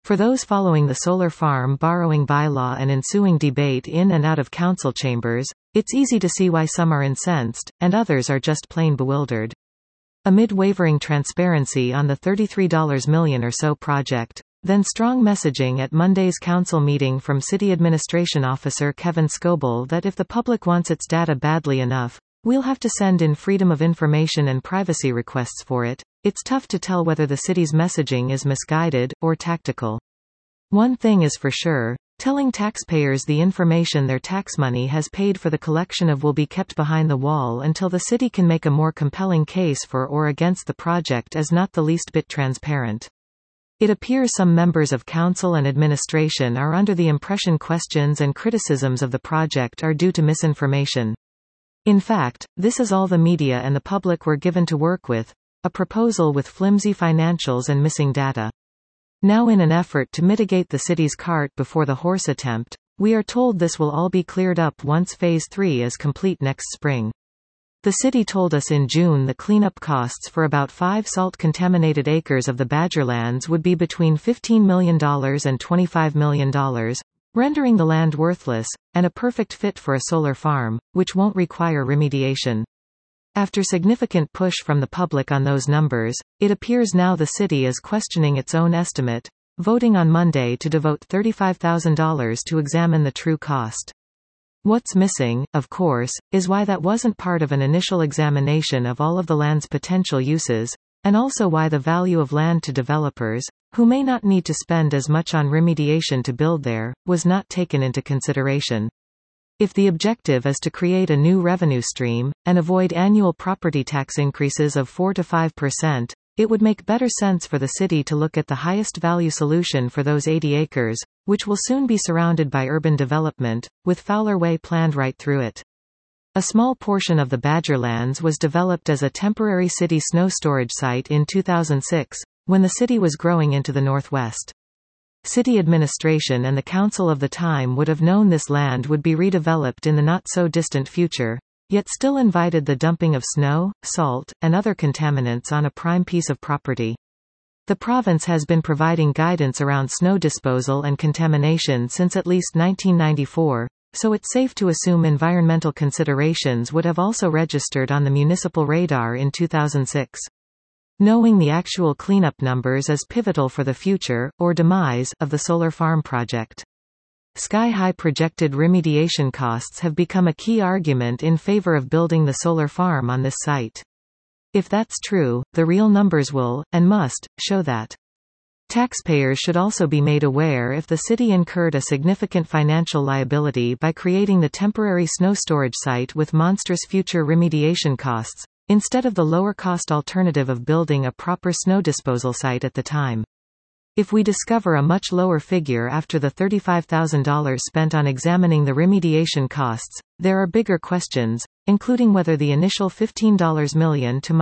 For those following the solar farm borrowing bylaw and ensuing debate in and out of council chambers, it's easy to see why some are incensed, and others are just plain bewildered. Amid wavering transparency on the $33 million or so project, then strong messaging at Monday's council meeting from City Administration Officer Kevin Scoble that if the public wants its data badly enough, we'll have to send in Freedom of Information and privacy requests for it, it's tough to tell whether the city's messaging is misguided or tactical. One thing is for sure, telling taxpayers the information their tax money has paid for the collection of will be kept behind the wall until the city can make a more compelling case for or against the project is not the least bit transparent. It appears some members of council and administration are under the impression questions and criticisms of the project are due to misinformation. In fact, this is all the media and the public were given to work with, a proposal with flimsy financials and missing data. Now, in an effort to mitigate the city's cart before the horse attempt, we are told this will all be cleared up once Phase 3 is complete next spring. The city told us in June the cleanup costs for about 5 salt-contaminated acres of the Badgerlands would be between $15 million and $25 million, rendering the land worthless, and a perfect fit for a solar farm, which won't require remediation. After significant push from the public on those numbers, it appears now the city is questioning its own estimate, voting on Monday to devote $35,000 to examine the true cost. What's missing, of course, is why that wasn't part of an initial examination of all of the land's potential uses, and also why the value of land to developers, who may not need to spend as much on remediation to build there, was not taken into consideration. If the objective is to create a new revenue stream, and avoid annual property tax increases of 4 to 5%, it would make better sense for the city to look at the highest value solution for those 80 acres, which will soon be surrounded by urban development, with Fowler Way planned right through it. A small portion of the Badgerlands was developed as a temporary city snow storage site in 2006, when the city was growing into the northwest. City administration and the council of the time would have known this land would be redeveloped in the not-so-distant future, yet still invited the dumping of snow, salt, and other contaminants on a prime piece of property. The province has been providing guidance around snow disposal and contamination since at least 1994, so it's safe to assume environmental considerations would have also registered on the municipal radar in 2006. Knowing the actual cleanup numbers is pivotal for the future, or demise, of the solar farm project. Sky-high projected remediation costs have become a key argument in favor of building the solar farm on this site. If that's true, the real numbers will, and must, show that. Taxpayers should also be made aware if the city incurred a significant financial liability by creating the temporary snow storage site with monstrous future remediation costs, instead of the lower-cost alternative of building a proper snow disposal site at the time. If we discover a much lower figure after the $35,000 spent on examining the remediation costs, there are bigger questions, including whether the initial $15 million to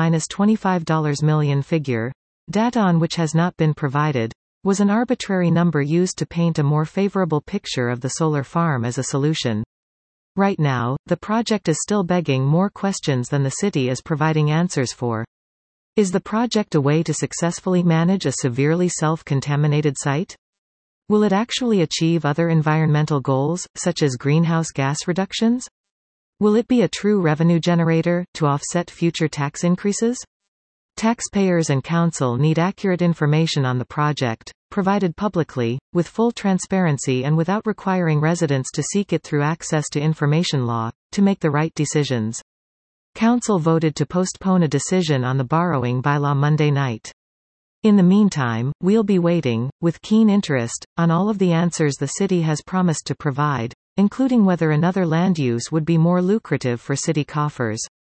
$25 million figure, data on which has not been provided, was an arbitrary number used to paint a more favorable picture of the solar farm as a solution. Right now, the project is still begging more questions than the city is providing answers for. Is the project a way to successfully manage a severely self-contaminated site? Will it actually achieve other environmental goals, such as greenhouse gas reductions? Will it be a true revenue generator, to offset future tax increases? Taxpayers and council need accurate information on the project, provided publicly, with full transparency and without requiring residents to seek it through access to information law, to make the right decisions. Council voted to postpone a decision on the borrowing bylaw Monday night. In the meantime, we'll be waiting, with keen interest, on all of the answers the city has promised to provide, including whether another land use would be more lucrative for city coffers.